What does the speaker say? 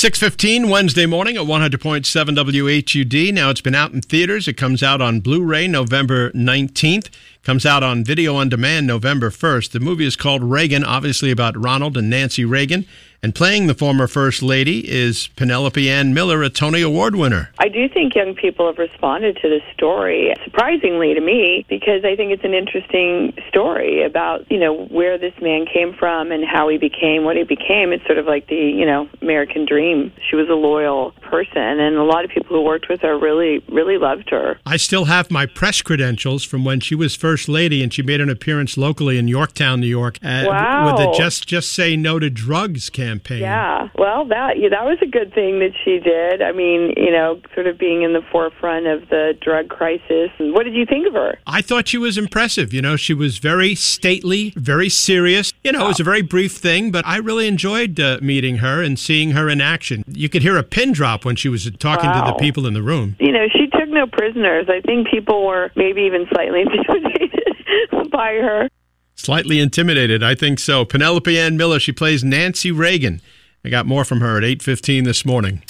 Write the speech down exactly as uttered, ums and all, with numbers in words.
six fifteen Wednesday morning at one hundred point seven W H U D. Now it's been out in theaters. It comes out on Blu-ray November nineteenth. Comes out on video on demand November first. The movie is called Reagan, obviously about Ronald and Nancy Reagan. And playing the former First Lady is Penelope Ann Miller, a Tony Award winner. I do think young people have responded to this story, surprisingly to me, because I think it's an interesting story about, you know, where this man came from and how he became what he became. It's sort of like the, you know, American dream. She was a loyal person, and a lot of people who worked with her really, really loved her. I still have my press credentials from when she was First Lady, and she made an appearance locally in Yorktown, New York, uh, wow. with the Just Just Say No to Drugs campaign. Yeah, well, that yeah, that was a good thing that she did. I mean, you know, sort of being in the forefront of the drug crisis. What did you think of her? I thought she was impressive. You know, she was very stately, very serious. You know, wow. It was a very brief thing, but I really enjoyed uh, meeting her and seeing her in action. You could hear a pin drop when she was talking wow. to the people in the room. You know, she took no prisoners. I think people were maybe even slightly intimidated by her. Slightly intimidated, I think so. Penelope Ann Miller, she plays Nancy Reagan. I got more from her at eight fifteen this morning.